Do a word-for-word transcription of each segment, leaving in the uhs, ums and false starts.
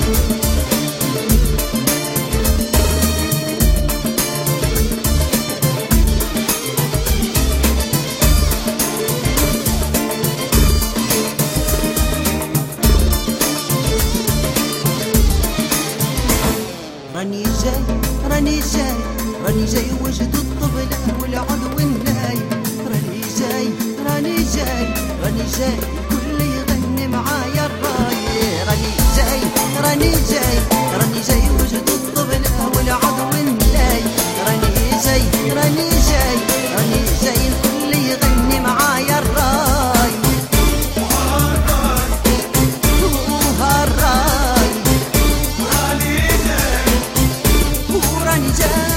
راني جاي راني جاي راني جاي وجد الطبلة والعود والناي. راني جاي راني جاي راني جاي الكل يغني معايا الراي. راني جاي راني جاي راني جاي وجد الطبلة والعود والناي. راني جاي راني جاي راني جاي الكل يغني معايا الراي. وهالراي وراني جاي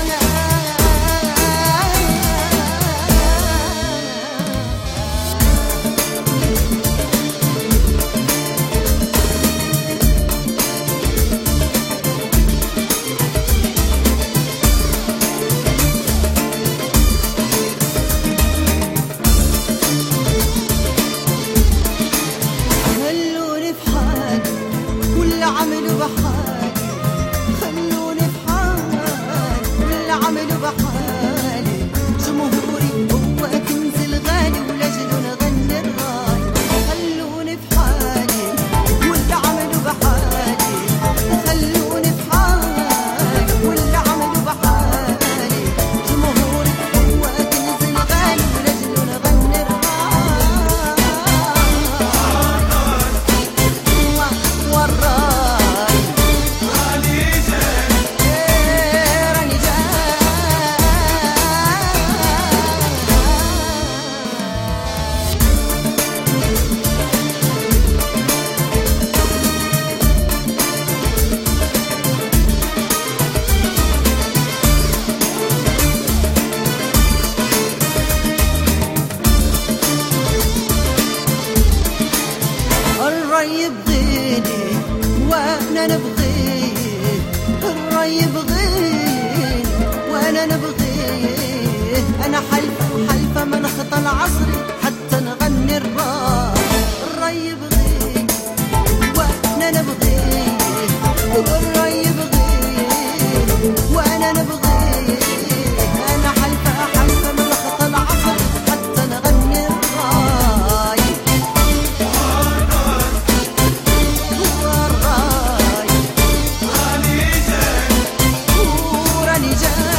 خلوني في حالي واللي عملوا بحالي. خلوني في حالي واللي عملوا بحالي. جمهوري هو كنز الغالي ولأجله نغني الراي. خلوني في حالي واللي عملوا بحالي. خلوني في حالي واللي عملوا بحالي. جمهوري هو كنز الغالي ولأجله نغني الراي. والراي إيه راني جاي. الراي يبغيني وانا نبغيه. الراي يبغيني وانا نبغيه. انا حلفه حلفه من خطى العصر حتى نغني الراي. الراي يبغيني وانا نبغيه. الراي يبغيني وانا نبغيه. انا حلفه حلفه من خطى العصر حتى نغني الراي. والراي وراني جاي.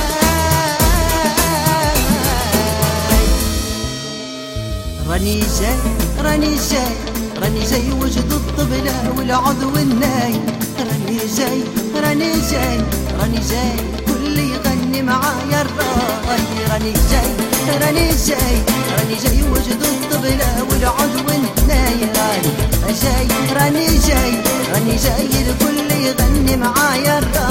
راني جاي راني جاي راني جاي وجد الطبلة والعود والناي. راني جاي راني جاي راني جاي كل يغني معايا الراي. راني جاي راني جاي راني جاي وجد الطبلة والعود والناي. راني جاي راني جاي راني جاي الكل يغني معايا الراي.